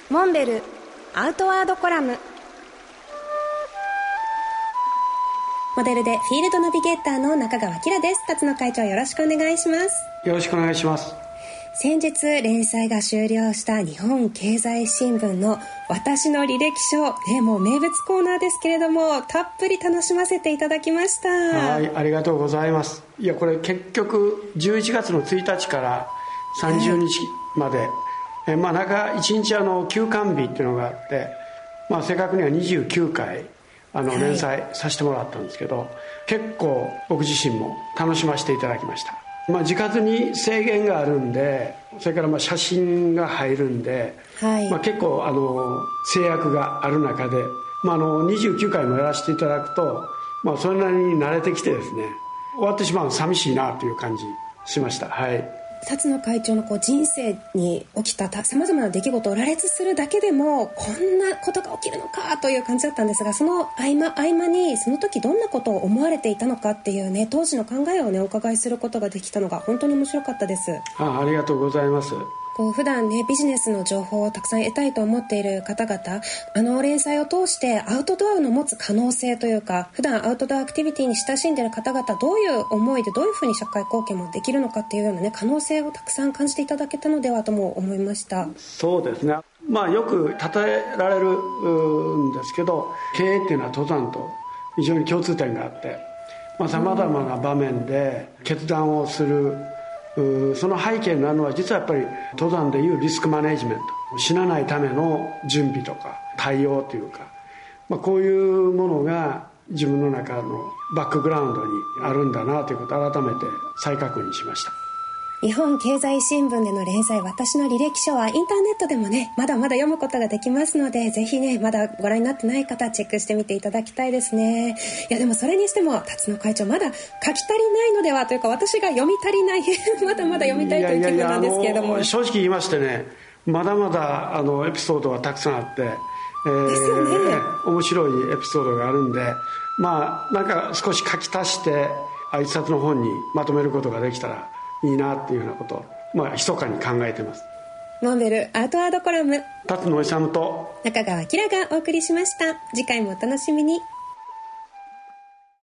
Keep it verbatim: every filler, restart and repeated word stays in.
モンベルアウトワードコラム。モデルでフィールドナビゲーターの中川きらです。辰野会長、よろしくお願いします。 よろしくお願いします。 先日連載が終了した日本経済新聞の私の履歴書、ね、もう名物コーナーですけれども、たっぷり楽しませていただきました。 はい、ありがとうございます。いや、これ結局じゅういちがつのついたちからさんじゅうにちまで、はい、えまあ中いちにちあの休刊日っていうのがあって、まあ、正確にはにじゅうきゅうかいあの連載させてもらったんですけど、はい、結構僕自身も楽しませていただきました。まあ、字数に制限があるんで、それからまあ写真が入るんで、はい、まあ、結構あの制約がある中で、まあ、あのにじゅうきゅうかいもやらせていただくと、まあ、それなりに慣れてきてですね、終わってしまうの寂しいなという感じしました。はい。 辰野会長のこう人生に起きたさまざまな出来事を羅列するだけでも、こんなことが起きるのかという感じだったんですが、その合間合間にその時どんなことを思われていたのかっていうね、当時の考えをねお伺いすることができたのが本当に面白かったです。 あ, ありがとうございます。 こう普段ねビジネスの情報をたくさん得たいと思っている方々、あの連載を通してアウトドアの持つ可能性というか、普段アウトドアアクティビティに親しんでいる方々、どういう思いでどういうふうに社会貢献もできるのかっていうようなね可能性をたくさん感じていただけたのではとも思いました。 そうですね、まあ、よく例えられるんですけど、経営っていうのは登山と非常に共通点があって、さまざ、まな場面で決断をする、その背景になるのは実はやっぱり登山でいうリスクマネジメント、死なないための準備とか対応というか、まあ、こういうものが自分の中のバックグラウンドにあるんだなということを改めて再確認しました。 日本経済新聞での連載、私の履歴書はインターネットでもねまだまだ読むことができますので、ぜひねまだご覧になってない方チェックしてみていただきたいですね。いやでもそれにしても辰野会長、まだ書き足りないのではというか、私が読み足りないまだまだ読みたいという気分なんですけれども、いやいやいや、 正直言いましてね、まだまだあのエピソードがたくさんあって、えー、ですよね、面白いエピソードがあるんで、まあなんか少し書き足して一冊の本にまとめることができたらいいなっていうようなことを、まあ、密かに考えています。 モンベルアウトワードコラム、 辰野勇と中川きらがお送りしました。次回もお楽しみに。